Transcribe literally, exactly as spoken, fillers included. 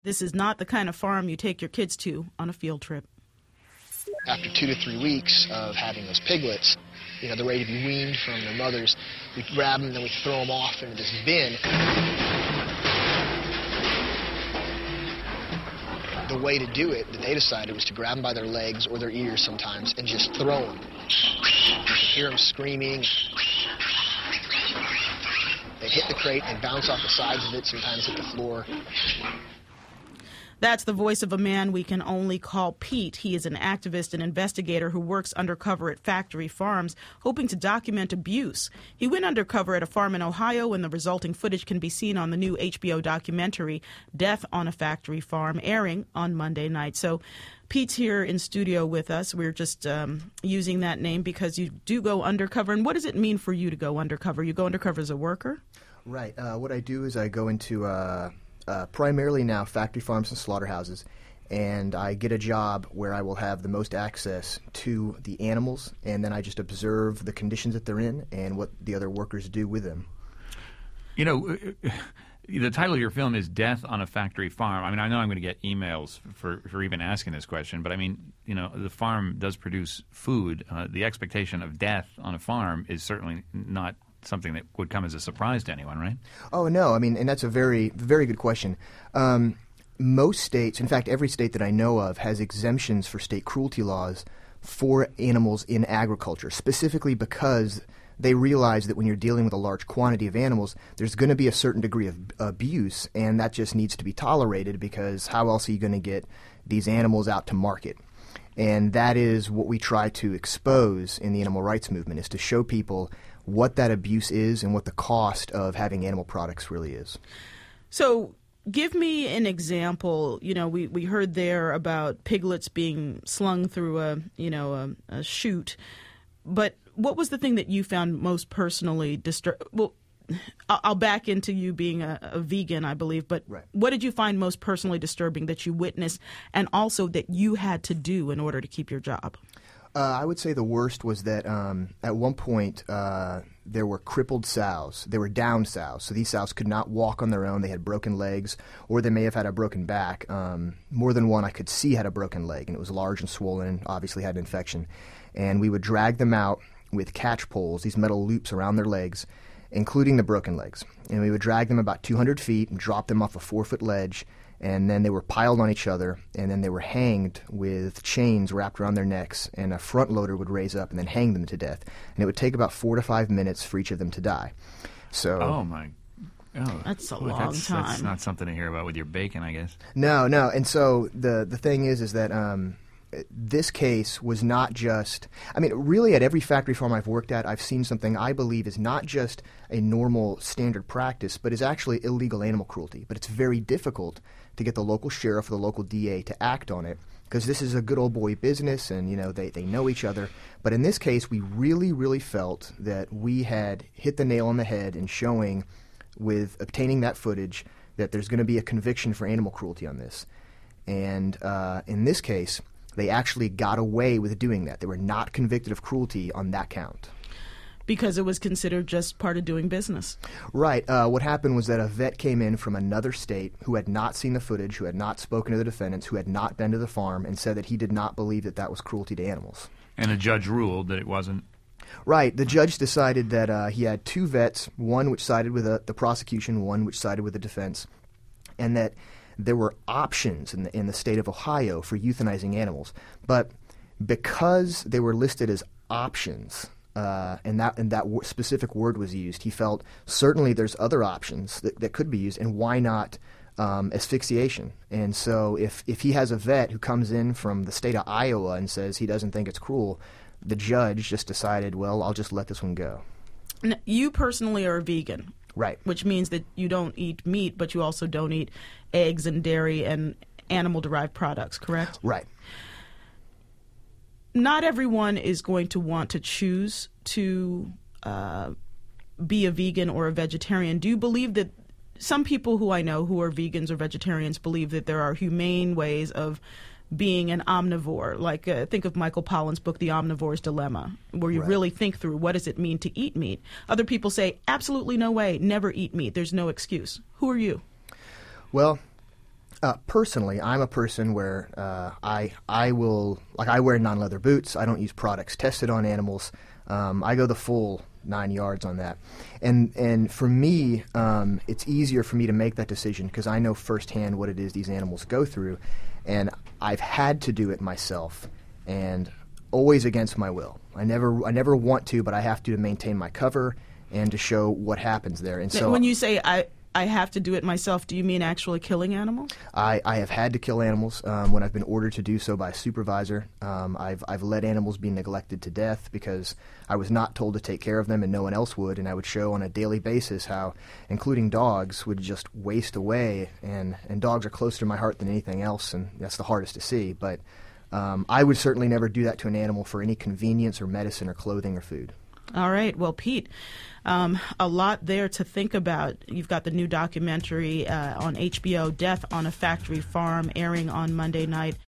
This is not the kind of farm you take your kids to on a field trip. After two to three weeks of having those piglets, you know, they're ready to be weaned from their mothers. We grab them, then we throw them off into this bin. The way to do it that they decided was to grab them by their legs or their ears sometimes and just throw them. You can hear them screaming. They hit the crate and bounce off the sides of it, sometimes hit the floor. That's the voice of a man we can only call Pete. He is an activist and investigator who works undercover at factory farms, hoping to document abuse. He went undercover at a farm in Ohio, and the resulting footage can be seen on the new H B O documentary, Death on a Factory Farm, airing on Monday night. So Pete's here in studio with us. We're just um, using that name because you do go undercover. And what does it mean for you to go undercover? You go undercover as a worker? Right. Uh, what I do is I go into... Uh Uh, primarily now factory farms and slaughterhouses, and I get a job where I will have the most access to the animals, and then I just observe the conditions that they're in and what the other workers do with them. You know, the title of your film is Death on a Factory Farm. I mean, I know I'm going to get emails for, for even asking this question, but I mean, you know, the farm does produce food. Uh, the expectation of death on a farm is certainly not something that would come as a surprise to anyone, right? Oh, no. I mean, and that's a very, very good question. Um, most states, in fact, every state that I know of has exemptions for state cruelty laws for animals in agriculture, specifically because they realize that when you're dealing with a large quantity of animals, there's going to be a certain degree of abuse, and that just needs to be tolerated because how else are you going to get these animals out to market? And that is what we try to expose in the animal rights movement, is to show people what that abuse is and what the cost of having animal products really is. So give me an example. You know, we, we heard there about piglets being slung through a, you know, a, a chute. But what was the thing that you found most personally disturbing? Well, I'll back into you being a, a vegan, I believe, but right. What did you find most personally disturbing that you witnessed and also that you had to do in order to keep your job? Uh, I would say the worst was that um, at one point uh, there were crippled sows. They were downed sows, so these sows could not walk on their own. They had broken legs, or they may have had a broken back. Um, more than one I could see had a broken leg, and it was large and swollen and obviously had an infection. And we would drag them out with catch poles, these metal loops around their legs, including the broken legs. And we would drag them about two hundred feet and drop them off a four-foot ledge, and then they were piled on each other, and then they were hanged with chains wrapped around their necks, and a front loader would raise up and then hang them to death. And it would take about four to five minutes for each of them to die. So, oh, my Oh, that's a boy, long that's, time. That's not something to hear about with your bacon, I guess. No, no. And so the the thing is, is that um, this case was not just, I mean, really at every factory farm I've worked at, I've seen something I believe is not just a normal standard practice, but is actually illegal animal cruelty. But it's very difficult to get the local sheriff or the local D A to act on it, because this is a good old boy business and, you know, they, they know each other. But in this case, we really, really felt that we had hit the nail on the head in showing, with obtaining that footage, that there's going to be a conviction for animal cruelty on this. And uh, in this case, they actually got away with doing that. They were not convicted of cruelty on that count. Because it was considered just part of doing business. Right. Uh, what happened was that a vet came in from another state who had not seen the footage, who had not spoken to the defendants, who had not been to the farm, and said that he did not believe that that was cruelty to animals. And a judge ruled that it wasn't. Right. The judge decided that uh, he had two vets, one which sided with the, the prosecution, one which sided with the defense, and that there were options in the, in the state of Ohio for euthanizing animals. But because they were listed as options, uh, and that and that w- specific word was used, he felt certainly there's other options that, that could be used, and why not um, asphyxiation? And so if, if he has a vet who comes in from the state of Iowa and says he doesn't think it's cruel, the judge just decided, well, I'll just let this one go. Now, you personally are a vegan. Right. Which means that you don't eat meat, but you also don't eat eggs and dairy and animal-derived products, correct? Right. Not everyone is going to want to choose to uh, be a vegan or a vegetarian. Do you believe that some people who I know who are vegans or vegetarians believe that there are humane ways of being an omnivore? Like uh, think of Michael Pollan's book, The Omnivore's Dilemma, where you Right. really think through what does it mean to eat meat. Other people say, absolutely no way, never eat meat. There's no excuse. Who are you? Well, Uh, personally, I'm a person where uh, I I will like I wear non-leather boots. I don't use products tested on animals. Um, I go the full nine yards on that, and and for me, um, it's easier for me to make that decision because I know firsthand what it is these animals go through, and I've had to do it myself, and always against my will. I never I never want to, but I have to to maintain my cover and to show what happens there. And so when you say I. I have to do it myself. Do you mean actually killing animals? I, I have had to kill animals um, when I've been ordered to do so by a supervisor. Um, I've I've let animals be neglected to death because I was not told to take care of them and no one else would, and I would show on a daily basis how, including dogs, would just waste away, and, and dogs are closer to my heart than anything else, and that's the hardest to see. But um, I would certainly never do that to an animal for any convenience or medicine or clothing or food. All right. Well, Pete, um, a lot there to think about. You've got the new documentary uh, on H B O, Death on a Factory Farm, airing on Monday night.